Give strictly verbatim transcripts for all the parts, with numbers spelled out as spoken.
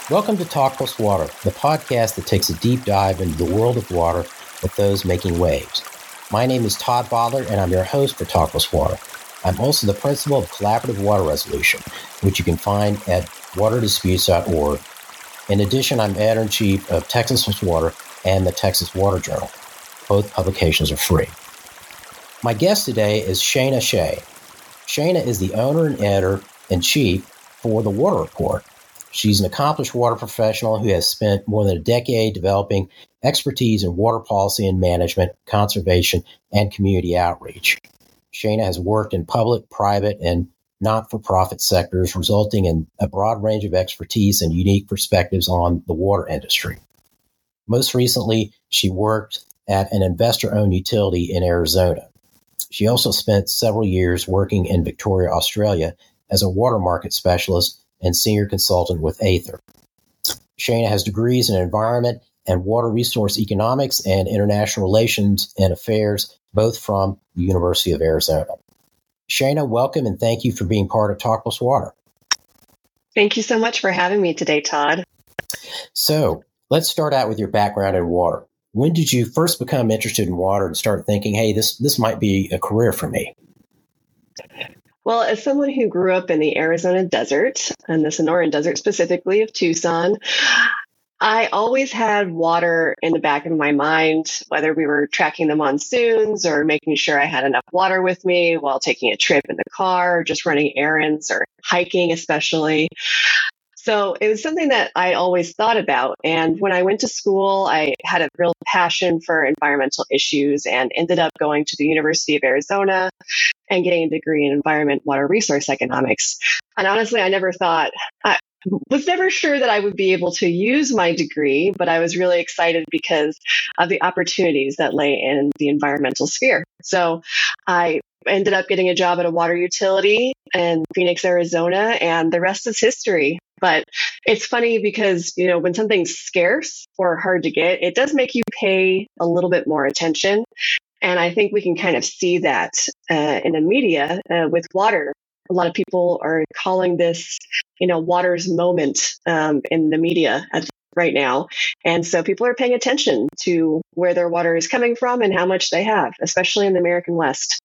Welcome to Talk Plus Water, the podcast that takes a deep dive into the world of water with those making waves. My name is Todd Bodler, and I'm your host for Talk Plus Water. I'm also the principal of Collaborative Water Resolution, which you can find at water disputes dot org. In addition, I'm editor-in-chief of Texas Plus Water and the Texas Water Journal. Both publications are free. My guest today is Shana Shea. Shana is the owner and editor-in-chief for The Water Report. She's an accomplished water professional who has spent more than a decade developing expertise in water policy and management, conservation, and community outreach. Shana has worked in public, private, and not-for-profit sectors, resulting in a broad range of expertise and unique perspectives on the water industry. Most recently, she worked at an investor-owned utility in Arizona. She also spent several years working in Victoria, Australia, as a water market specialist and senior consultant with Aether. Shana has degrees in environment and water resource economics and international relations and affairs, both from the University of Arizona. Shana, welcome and thank you for being part of Talk Plus Water. Thank you so much for having me today, Todd. So let's start out with your background in water. When did you first become interested in water and start thinking, hey, this, this might be a career for me? Well, as someone who grew up in the Arizona desert, and the Sonoran Desert specifically of Tucson, I always had water in the back of my mind, whether we were tracking the monsoons or making sure I had enough water with me while taking a trip in the car, or just running errands or hiking especially. So it was something that I always thought about. And when I went to school, I had a real passion for environmental issues and ended up going to the University of Arizona and getting a degree in environment water resource economics. And honestly, I never thought, I was never sure that I would be able to use my degree, but I was really excited because of the opportunities that lay in the environmental sphere. So I ended up getting a job at a water utility in Phoenix, Arizona, and the rest is history. But it's funny because, you know, when something's scarce or hard to get, it does make you pay a little bit more attention. And I think we can kind of see that uh, in the media uh, with water. A lot of people are calling this, you know, water's moment um, in the media at, right now. And so people are paying attention to where their water is coming from and how much they have, especially in the American West.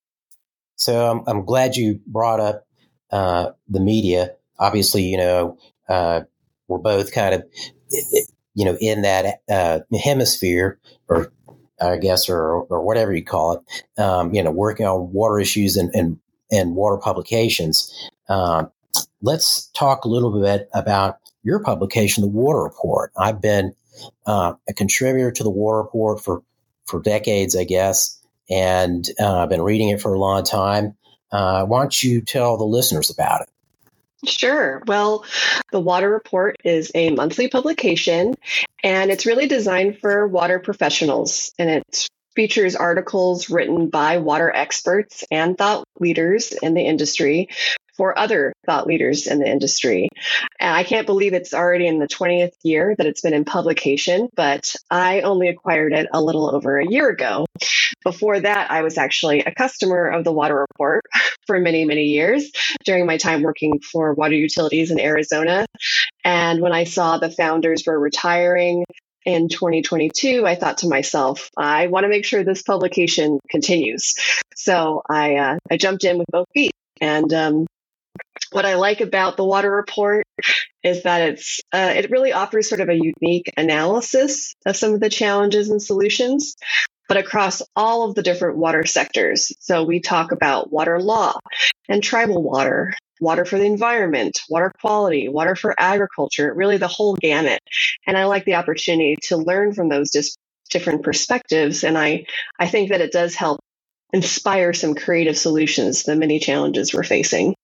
So I'm, I'm glad you brought up uh, the media. Obviously, you know, uh, we're both kind of, you know, in that uh, hemisphere, or I guess, or or whatever you call it, um, you know, working on water issues and and, and water publications. Um, let's talk a little bit about your publication, The Water Report. I've been uh, a contributor to The Water Report for, for decades, I guess, and uh, I've been reading it for a long time. Uh, why don't you tell the listeners about it? Sure. Well, the Water Report is a monthly publication, and it's really designed for water professionals. And it features articles written by water experts and thought leaders in the industry for other thought leaders in the industry. And I can't believe it's already in the twentieth year that it's been in publication, but I only acquired it a little over a year ago. Before that, I was actually a customer of the Water Report for many, many years during my time working for water utilities in Arizona. And when I saw the founders were retiring in twenty twenty-two, I thought to myself, I want to make sure this publication continues. So I, uh, I jumped in with both feet. And um, what I like about the Water Report is that it's uh, it really offers sort of a unique analysis of some of the challenges and solutions, but across all of the different water sectors. So we talk about water law and tribal water, water for the environment, water quality, water for agriculture, really the whole gamut. And I like the opportunity to learn from those dis- different perspectives. And I, I think that it does help inspire some creative solutions to the many challenges we're facing.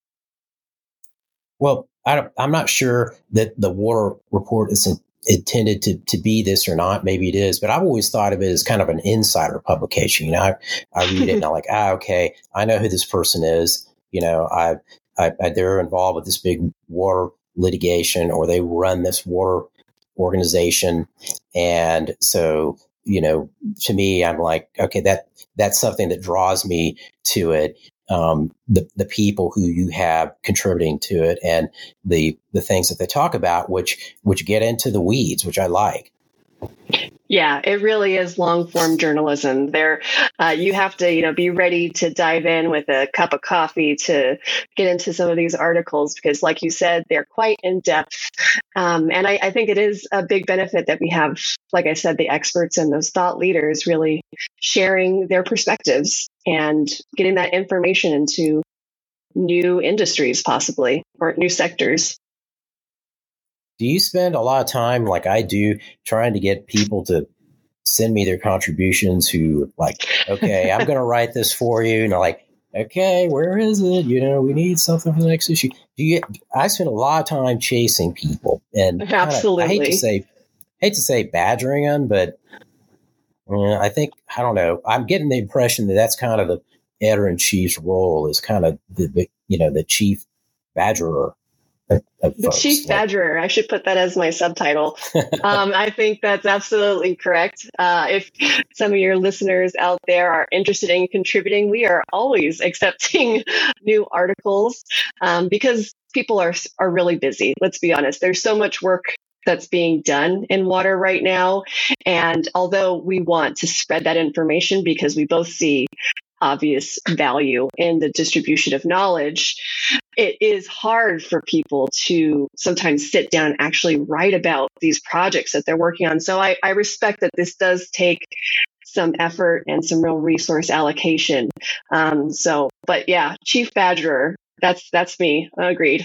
Well, I don't, I'm not sure that the Water Report is in, intended to, to be this or not. Maybe it is, but I've always thought of it as kind of an insider publication. You know, I, I read it and I'm like, ah, okay, I know who this person is. You know, I, I, I they're involved with this big water litigation, or they run this water organization. And so, you know, to me, I'm like, okay, that that's something that draws me to it. um, the the people who you have contributing to it and the the things that they talk about, which which get into the weeds, which I like. Yeah, it really is long form journalism. There, uh, you have to, you know, be ready to dive in with a cup of coffee to get into some of these articles because, like you said, they're quite in depth. Um, and I, I think it is a big benefit that we have, like I said, the experts and those thought leaders really sharing their perspectives and getting that information into new industries, possibly, or new sectors. Do you spend a lot of time, like I do, trying to get people to send me their contributions who like, okay, I'm going to write this for you. And I'm like, okay, where is it? You know, we need something for the next issue. Do you, I spend a lot of time chasing people and absolutely, kinda, I hate to say, hate to say badgering them, but uh, I think, I don't know, I'm getting the impression that that's kind of the editor in chief's role is kind of the, you know, the chief badgerer. The chief badgerer. I should put that as my subtitle. um, I think that's absolutely correct. Uh, if some of your listeners out there are interested in contributing, we are always accepting new articles um, because people are are really busy. Let's be honest. There's so much work that's being done in water right now. And although we want to spread that information because we both see obvious value in the distribution of knowledge, it is hard for people to sometimes sit down and actually write about these projects that they're working on. So I, I respect that this does take some effort and some real resource allocation. Um, so, but yeah, Chief Badgerer, that's that's me. Agreed.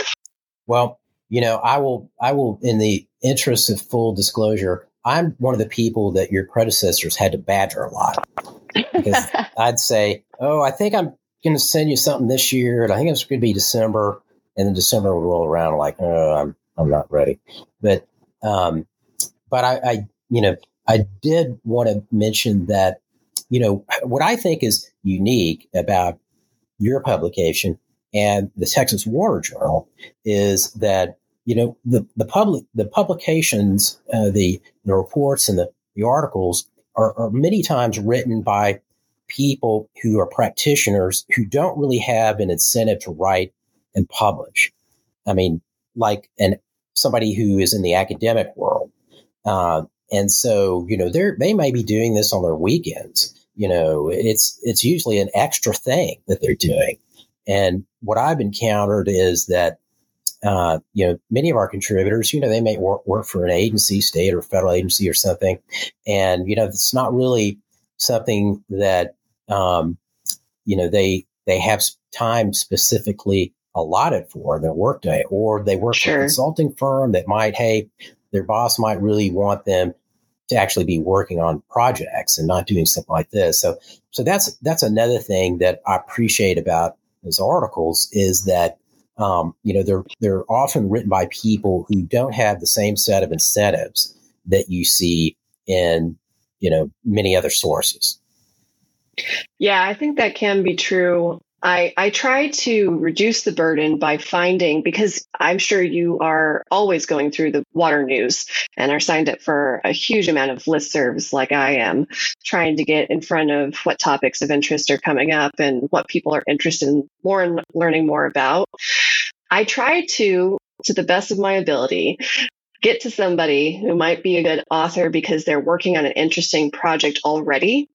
Well, you know, I will, I will, in the interest of full disclosure, I'm one of the people that your predecessors had to badger a lot. Because I'd say, oh, I think I'm going to send you something this year. And I think it's going to be December. And then December will roll around like, oh, I'm I'm not ready. But um, but I, I, you know, I did want to mention that, you know, what I think is unique about your publication and the Texas Water Journal is that, you know, the, the public, the publications, uh, the, the reports and the, the articles are, are many times written by people who are practitioners who don't really have an incentive to write and publish. I mean, like an somebody who is in the academic world. Uh, and so, you know, they're, they may be doing this on their weekends. You know, it's, it's usually an extra thing that they're doing. And what I've encountered is that, uh, you know, many of our contributors, you know, they may work, work for an agency, state or federal agency or something. And, you know, it's not really something that, um, you know, they, they have time specifically allotted for their workday, or they work Sure. for a consulting firm that might, hey, their boss might really want them to actually be working on projects and not doing something like this. So, so that's, that's another thing that I appreciate about those articles is that, um, you know, they're, they're often written by people who don't have the same set of incentives that you see in, you know, many other sources. Yeah, I think that can be true. I, I try to reduce the burden by finding, because I'm sure you are always going through the water news and are signed up for a huge amount of listservs like I am, trying to get in front of what topics of interest are coming up and what people are interested in more and learning more about. I try to, to the best of my ability, get to somebody who might be a good author because they're working on an interesting project already.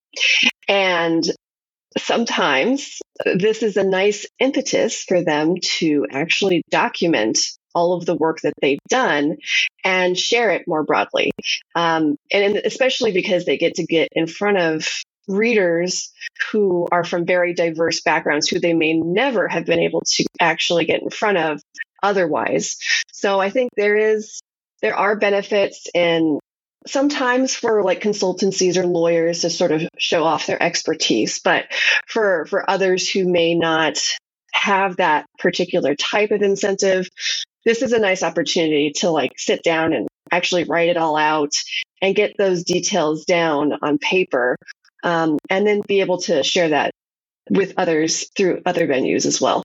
And sometimes this is a nice impetus for them to actually document all of the work that they've done and share it more broadly. Um, and especially because they get to get in front of readers who are from very diverse backgrounds, who they may never have been able to actually get in front of otherwise. So I think there is, there are benefits in sometimes for like consultancies or lawyers to sort of show off their expertise, but for, for others who may not have that particular type of incentive, this is a nice opportunity to like sit down and actually write it all out and get those details down on paper, um, and then be able to share that with others through other venues as well.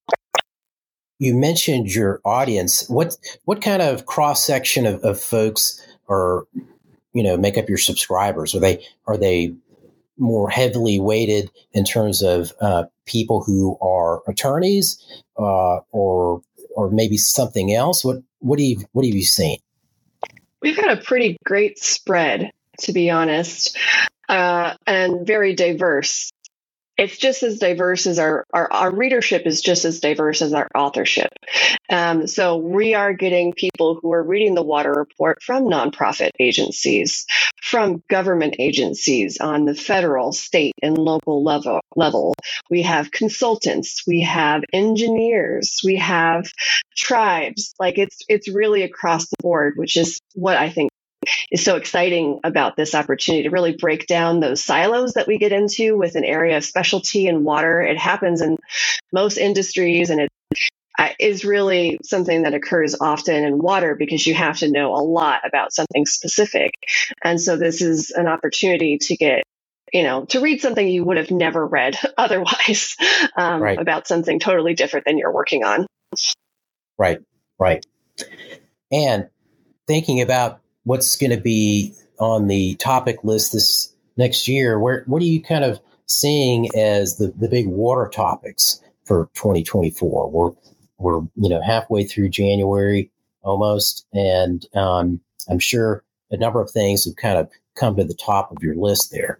You mentioned your audience. What what kind of cross section of, of folks are, you know, make up your subscribers? Are they are they more heavily weighted in terms of uh, people who are attorneys, uh, or or maybe something else? What what do you what have you seen? We've got a pretty great spread, to be honest, uh, and very diverse. It's just as diverse as our, our, our readership is just as diverse as our authorship. Um, so we are getting people who are reading the water report from nonprofit agencies, from government agencies on the federal, state, and local level. level. We have consultants, we have engineers, we have tribes. Like it's it's really across the board, which is what I think is so exciting about this opportunity to really break down those silos that we get into with an area of specialty in water. It happens in most industries, and it is really something that occurs often in water because you have to know a lot about something specific. And so this is an opportunity to get, you know, to read something you would have never read otherwise, um, right. about something totally different than you're working on. Right, right. And thinking about what's going to be on the topic list this next year, where what are you kind of seeing as the, the big water topics for twenty twenty-four? We're we're you know halfway through January almost, and um, I'm sure a number of things have kind of come to the top of your list there.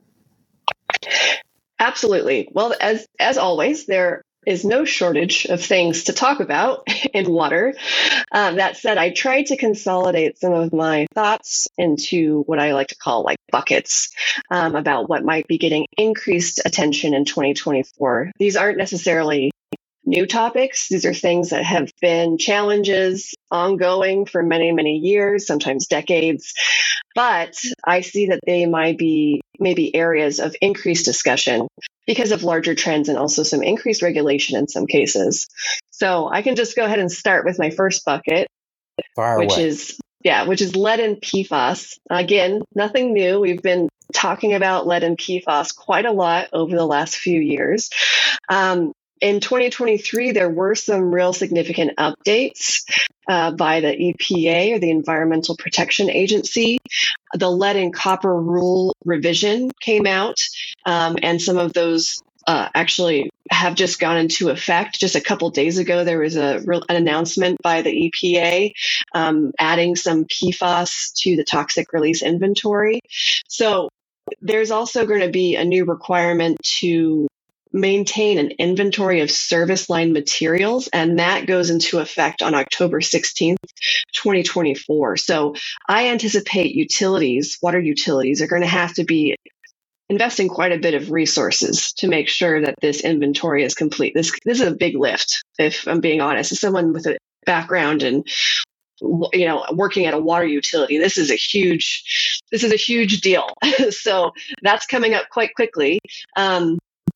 Absolutely. Well, as as always, there is no shortage of things to talk about in water. Um, that said, I tried to consolidate some of my thoughts into what I like to call like buckets, um, about what might be getting increased attention in twenty twenty-four. These aren't necessarily new topics. These are things that have been challenges ongoing for many, many years, sometimes decades. But I see that they might be maybe areas of increased discussion because of larger trends and also some increased regulation in some cases. So I can just go ahead and start with my first bucket, Fire which away. is, yeah, which is lead and P FAS. Again, nothing new. We've been talking about lead and P FAS quite a lot over the last few years. Um, In twenty twenty-three, there were some real significant updates uh, by the E P A, or the Environmental Protection Agency. The lead and copper rule revision came out, um, and some of those uh, actually have just gone into effect. Just a couple days ago, there was a real, an announcement by the E P A um, adding some P FAS to the toxic release inventory. So there's also going to be a new requirement to maintain an inventory of service line materials, and that goes into effect on October sixteenth, twenty twenty-four. So I anticipate utilities, water utilities, are going to have to be investing quite a bit of resources to make sure that this inventory is complete. This this is a big lift, if I'm being honest. As someone with a background in, you know, working at a water utility, this is a huge this is a huge deal. So that's coming up quite quickly. Um,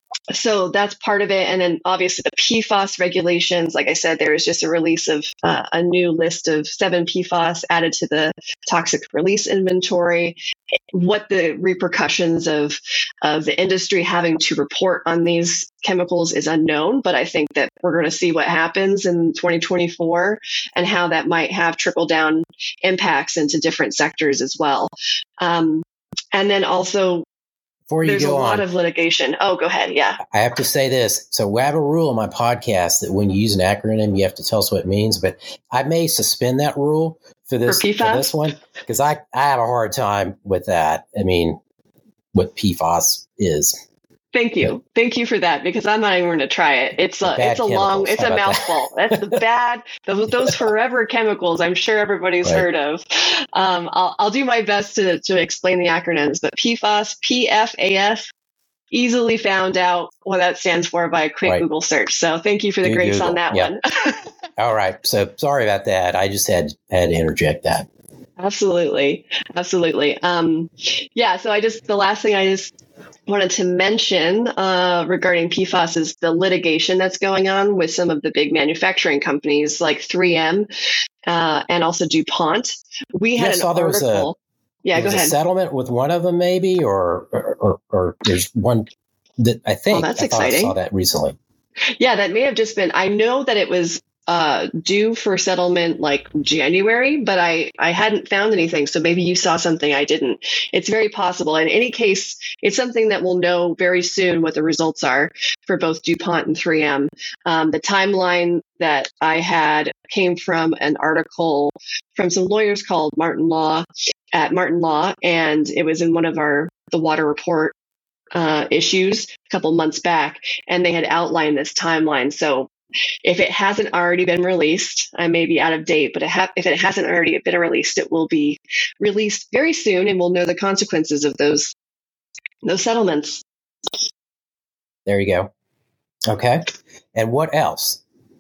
So that's part of it. And then obviously the P FAS regulations, like I said, there is just a release of uh, a new list of seven P FAS added to the toxic release inventory. What the repercussions of, of the industry having to report on these chemicals is unknown, but I think that we're going to see what happens in twenty twenty-four and how that might have trickle down impacts into different sectors as well. Um, and then also, Before you there's go a lot on, of litigation. Oh, go ahead. Yeah. I have to say this. So we have a rule on my podcast that when you use an acronym, you have to tell us what it means. But I may suspend that rule for this, For P FAS? for this one, because I, I have a hard time with that. I mean, what P FAS is. Thank you. Thank you for that, because I'm not even going to try it. It's a, Bad it's a long, chemicals. it's How a about mouthful. That's the bad, those, those forever chemicals I'm sure everybody's Right. heard of. Um, I'll, I'll do my best to, to explain the acronyms, but P FAS, P F A S, easily found out what that stands for by a quick Right. Google search. So thank you for the Do grace Google. on that Yeah. one. All right. So sorry about that. I just had, had to interject that. Absolutely. Absolutely. Um, yeah. So I just, the last thing I just wanted to mention uh, regarding P FAS is the litigation that's going on with some of the big manufacturing companies like three M uh, and also DuPont. We had Yeah, I an saw there was a- article. Yeah, There go was ahead. a settlement with one of them, maybe, or or, or, or there's one that I think Oh, that's I thought I exciting. saw that recently. Yeah, that may have just been, I know that it was uh, due for settlement like January, but I, I hadn't found anything. So maybe you saw something I didn't. It's very possible. In any case, it's something that we'll know very soon what the results are for both DuPont and three M. Um, the timeline that I had came from an article from some lawyers called Martin Law at Martin Law, and it was in one of our the water report uh, issues a couple months back, and they had outlined this timeline. So if it hasn't already been released, I may be out of date, but it ha- if it hasn't already been released, it will be released very soon, and we'll know the consequences of those those settlements. There you go. Okay. And what else?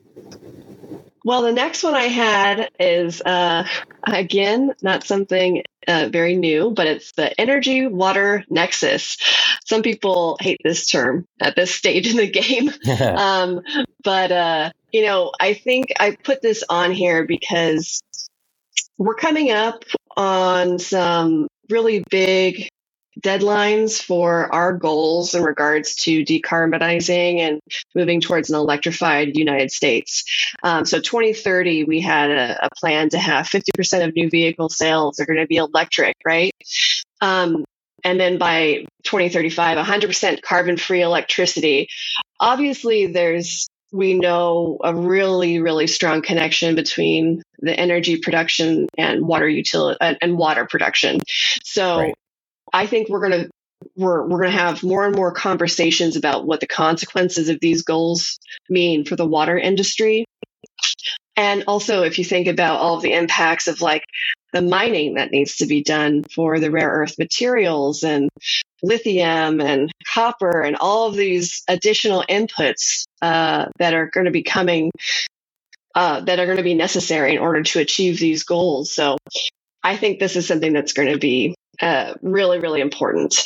Well, the next one I had is, uh, again, not something uh, very new, but it's the energy water nexus. Some people hate this term at this stage in the game. um, but, uh, you know, I think I put this on here because we're coming up on some really big deadlines for our goals in regards to decarbonizing and moving towards an electrified United States. Um, so twenty thirty, we had a, a plan to have fifty percent of new vehicle sales are going to be electric, right? Um, and then by twenty thirty-five, one hundred percent carbon-free electricity. Obviously, there's we know a really, really strong connection between the energy production and water utility uh, and water production. So right. I think we're going to we're we're going to have more and more conversations about what the consequences of these goals mean for the water industry. And also, if you think about all of the impacts of like the mining that needs to be done for the rare earth materials and lithium and copper and all of these additional inputs uh, that are going to be coming, uh, that are going to be necessary in order to achieve these goals. So I think this is something that's going to be uh, really, really important.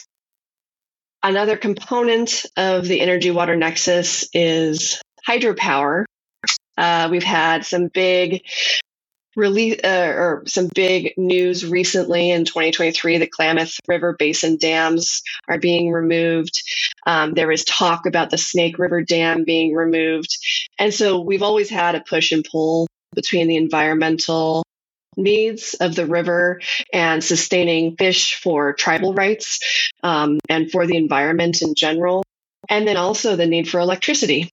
Another component of the energy water nexus is hydropower. Uh, we've had some big release uh, or some big news recently in twenty twenty-three. The Klamath River Basin dams are being removed. Um, there is talk about the Snake River Dam being removed. And so we've always had a push and pull between the environmental needs of the river and sustaining fish for tribal rights um, and for the environment in general. And then also the need for electricity.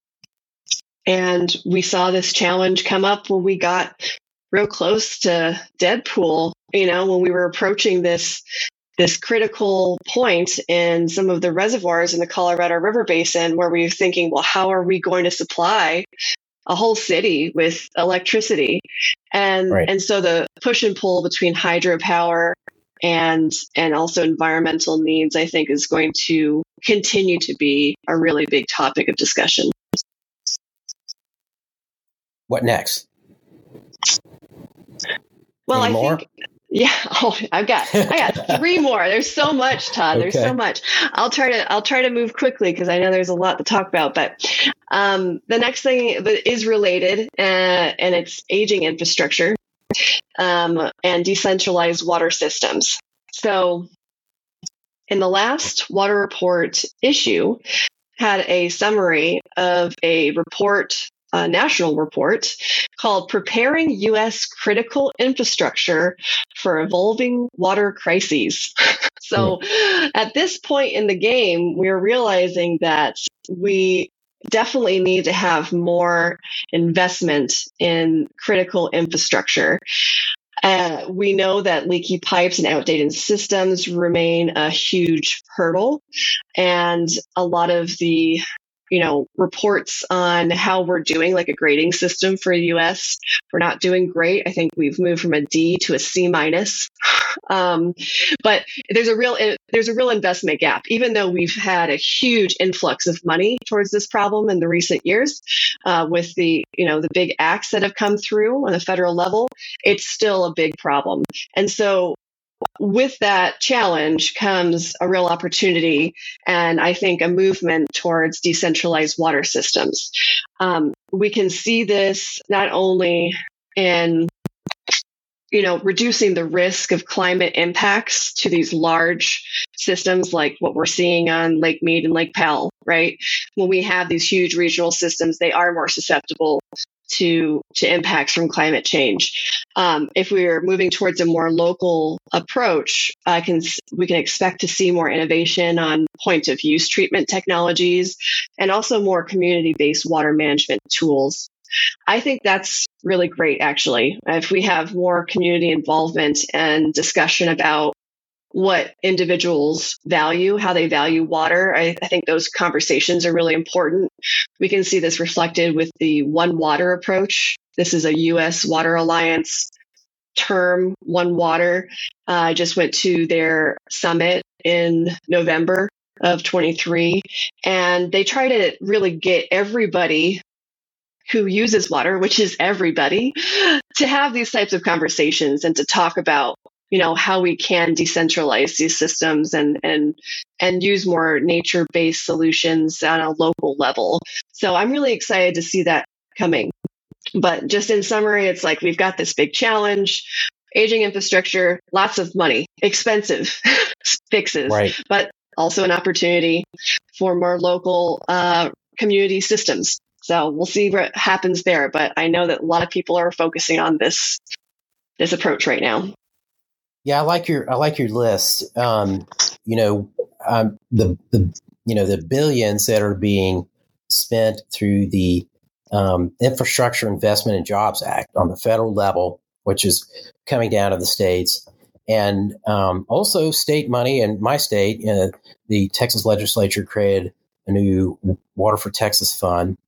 And we saw this challenge come up when we got real close to Deadpool, you know, when we were approaching this this critical point in some of the reservoirs in the Colorado River Basin, where we were thinking, well, how are we going to supply a whole city with electricity? And right. and so the push and pull between hydropower and and also environmental needs, I think, is going to continue to be a really big topic of discussion. What next? Well, Any I more? think, yeah. Oh, I've got, I got three more. There's so much, Todd. There's Okay. so much. I'll try to, I'll try to move quickly because I know there's a lot to talk about. But um, the next thing that is related, uh, and it's aging infrastructure um, and decentralized water systems. So, in the last water report issue, had a summary of a report. A national report called Preparing U S Critical Infrastructure for Evolving Water Crises. So mm. at this point in the game, we're realizing that we definitely need to have more investment in critical infrastructure. Uh, we know that leaky pipes and outdated systems remain a huge hurdle, and a lot of the you know, reports on how we're doing, like a grading system for the U S. We're not doing great. I think we've moved from a D to a C minus. Um, but there's a real there's a real investment gap. Even though we've had a huge influx of money towards this problem in the recent years, uh, with the you know the big acts that have come through on the federal level, it's still a big problem. And so, with that challenge comes a real opportunity, and I think a movement towards decentralized water systems. Um, we can see this not only in, you know, reducing the risk of climate impacts to these large systems like what we're seeing on Lake Mead and Lake Powell, right? When we have these huge regional systems, they are more susceptible to to impacts from climate change. Um, if we are moving towards a more local approach, I can we can expect to see more innovation on point of use treatment technologies and also more community-based water management tools. I think that's really great, actually. If we have more community involvement and discussion about what individuals value, how they value water, I, I think those conversations are really important. We can see this reflected with the One Water approach. This is a U S Water Alliance term, One Water. Uh, I just went to their summit in November of twenty-three, and they try to really get everybody who uses water, which is everybody, to have these types of conversations and to talk about, you know, how we can decentralize these systems and and and use more nature-based solutions on a local level. So I'm really excited to see that coming. But just in summary, it's like we've got this big challenge, aging infrastructure, lots of money, expensive fixes, Right. but also an opportunity for more local uh, community systems. So we'll see what happens there. But I know that a lot of people are focusing on this this approach right now. Yeah, I like your I like your list. Um, you know, um, the the you know the billions that are being spent through the um, Infrastructure Investment and Jobs Act on the federal level, which is coming down to the states, and um, also state money. In my state, uh, the Texas legislature created a new Water for Texas fund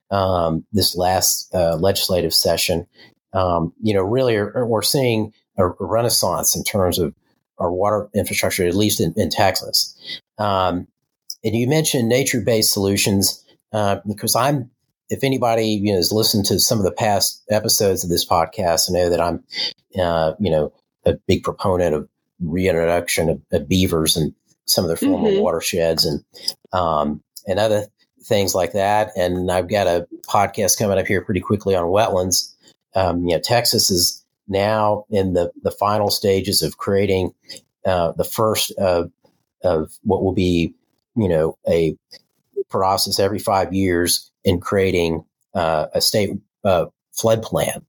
um, this last uh, legislative session. Um, you know, really, are, we're seeing a renaissance in terms of our water infrastructure, at least in, in Texas. Um, and you mentioned nature-based solutions uh, because I'm, if anybody you know has listened to some of the past episodes of this podcast, I know that I'm, uh, you know, a big proponent of reintroduction of, of beavers and some of their former Mm-hmm. watersheds and um, and other things like that. And I've got a podcast coming up here pretty quickly on wetlands. Um, you know, Texas is now in the, the final stages of creating uh, the first of of what will be, you know, a process every five years in creating uh, a state uh, flood plan.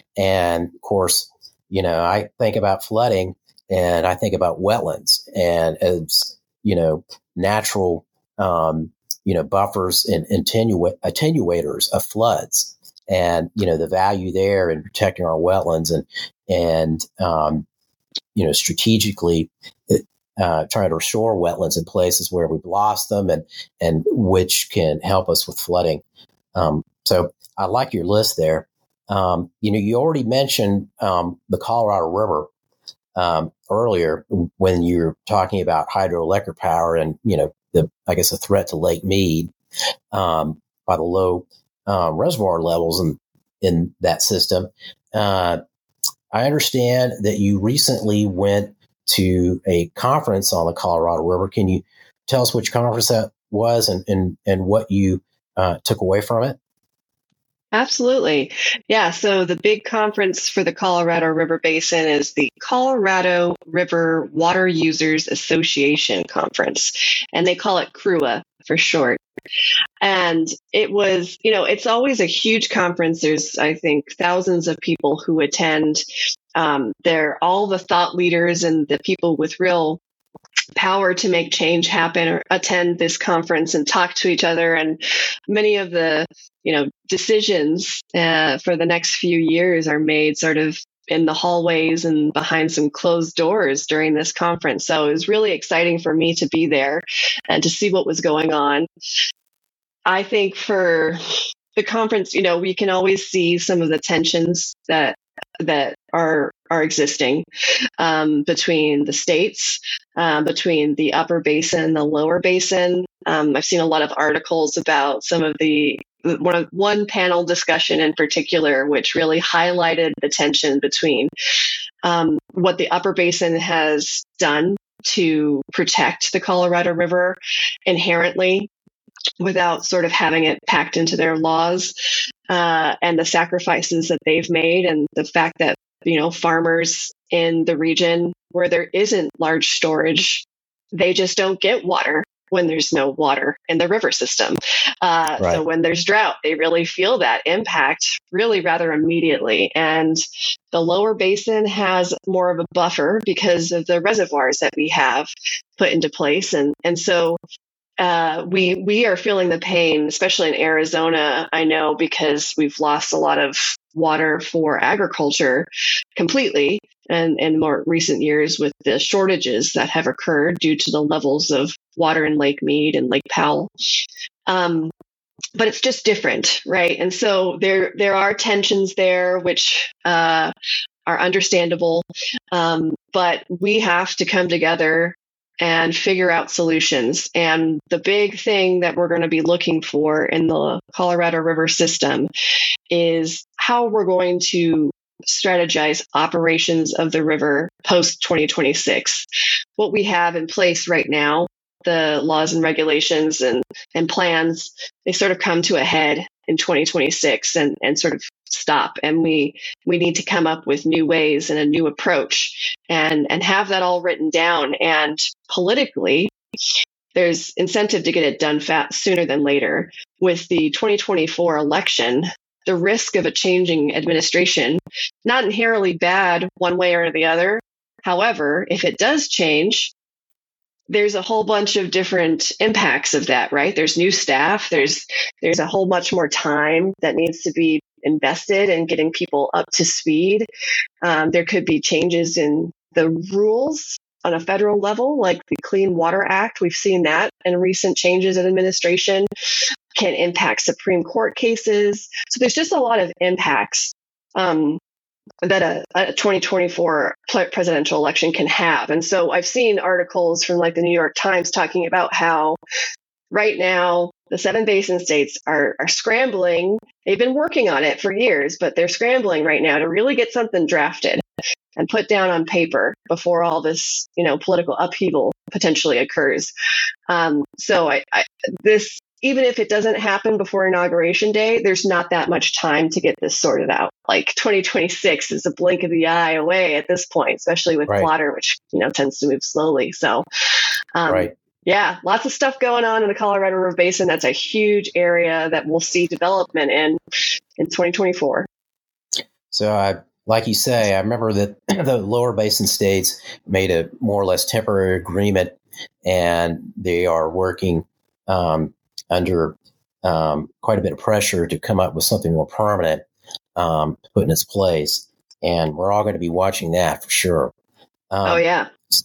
And of course, you know, I think about flooding and I think about wetlands and as, you know, natural, um, you know, buffers and attenua- attenuators of floods. And, you know, the value there in protecting our wetlands and, and, um, you know, strategically uh, trying to restore wetlands in places where we've lost them and, and which can help us with flooding. Um, so I like your list there. Um, you know, you already mentioned um, the Colorado River um, earlier when you're talking about hydroelectric power and, you know, the, I guess, a threat to Lake Mead um, by the low Um, reservoir levels in, in that system. Uh, I understand that you recently went to a conference on the Colorado River. Can you tell us which conference that was and, and, and what you uh, took away from it? Absolutely. Yeah. So the big conference for the Colorado River Basin is the Colorado River Water Users Association Conference, and they call it C R U A for short. And it was, you know, it's always a huge conference. There's, I think, thousands of people who attend. Um, they're all the thought leaders and the people with real power to make change happen or attend this conference and talk to each other. And many of the, you know, decisions uh, for the next few years are made sort of in the hallways and behind some closed doors during this conference. So it was really exciting for me to be there and to see what was going on. I think for the conference, you know, we can always see some of the tensions that that are are existing um, between the states, um, between the upper basin and the lower basin. Um, I've seen a lot of articles about some of the one of one panel discussion in particular, which really highlighted the tension between um, what the upper basin has done to protect the Colorado River inherently, without sort of having it packed into their laws, uh, and the sacrifices that they've made, and the fact that, you know, farmers in the region where there isn't large storage, they just don't get water when there's no water in the river system. Uh, Right. So when there's drought, they really feel that impact really rather immediately. And the lower basin has more of a buffer because of the reservoirs that we have put into place. And, and so uh, we, we are feeling the pain, especially in Arizona, I know, because we've lost a lot of water for agriculture completely. And in more recent years with the shortages that have occurred due to the levels of water in Lake Mead and Lake Powell. Um, but it's just different, right? And so there there are tensions there, which uh, are understandable. Um, but we have to come together and figure out solutions. And the big thing that we're going to be looking for in the Colorado River system is how we're going to strategize operations of the river post twenty twenty-six. What we have in place right now, the laws and regulations and, and plans, they sort of come to a head in twenty twenty-six and, and sort of stop. And we we need to come up with new ways and a new approach and, and have that all written down. And politically, there's incentive to get it done fast, sooner than later. With the twenty twenty-four election, the risk of a changing administration, not inherently bad one way or the other. However, if it does change, there's a whole bunch of different impacts of that, right? There's new staff. There's there's a whole much more time that needs to be invested in getting people up to speed. Um, there could be changes in the rules on a federal level, like the Clean Water Act. We've seen that in recent changes in administration can impact Supreme Court cases. So there's just a lot of impacts um, that a, a twenty twenty-four presidential election can have. And so I've seen articles from like the New York Times talking about how right now the seven basin states are, are scrambling. They've been working on it for years, but they're scrambling right now to really get something drafted and put down on paper before all this, you know, political upheaval potentially occurs. Um, so I, I, this, even if it doesn't happen before Inauguration Day, there's not that much time to get this sorted out. Like twenty twenty-six is a blink of the eye away at this point, especially with Right. water, which, you know, tends to move slowly. So, um, Right. yeah, lots of stuff going on in the Colorado River Basin. That's a huge area that we'll see development in in twenty twenty-four. So I, like you say, I remember that the lower basin states made a more or less temporary agreement, and they are working um, under um, quite a bit of pressure to come up with something more permanent um, to put in its place. And we're all going to be watching that for sure. Um, oh, yeah.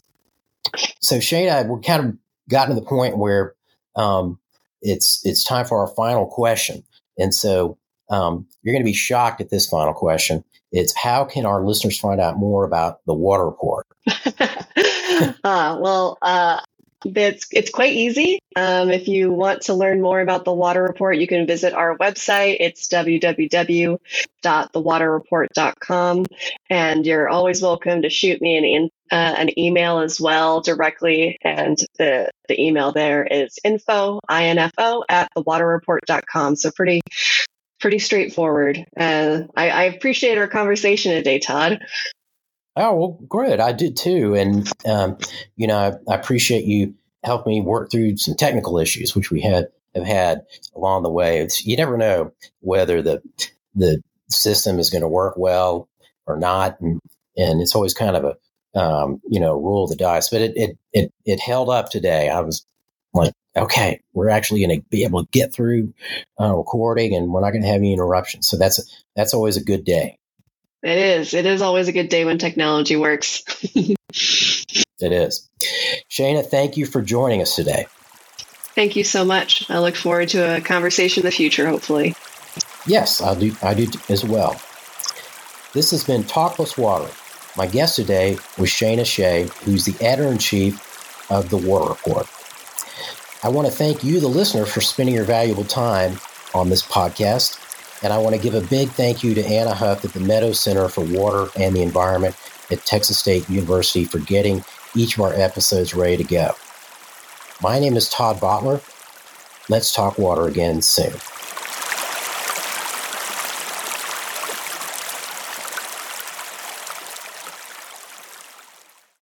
So, Shana, we're kind of gotten to the point where um, it's it's time for our final question. And so um, you're going to be shocked at this final question. It's how can our listeners find out more about the Water Report? uh, well, uh, it's it's quite easy. Um, if you want to learn more about the Water Report, you can visit our website. It's w w w dot the water report dot com, and you're always welcome to shoot me an in, uh, an email as well directly. And the the email there is info info at the water report dot com. So pretty pretty straightforward. Uh, I, I appreciate our conversation today, Todd. Oh, well, good. I did too. And, um, you know, I, I appreciate you helping me work through some technical issues, which we had have had along the way. It's, you never know whether the the system is going to work well or not. And, and it's always kind of a, um, you know, roll of the dice. But it, it, it, it held up today. I was like, okay, we're actually going to be able to get through uh, recording, and we're not going to have any interruptions. So that's that's always a good day. It is. It is always a good day when technology works. It is. Shana, thank you for joining us today. Thank you so much. I look forward to a conversation in the future, hopefully. Yes, I do. I do as well. This has been Talk Plus Water. My guest today was Shana Shea, who's the editor-in-chief of the Water Report. I want to thank you, the listener, for spending your valuable time on this podcast. And I want to give a big thank you to Anna Huff at the Meadows Center for Water and the Environment at Texas State University for getting each of our episodes ready to go. My name is Todd Bottler. Let's talk water again soon.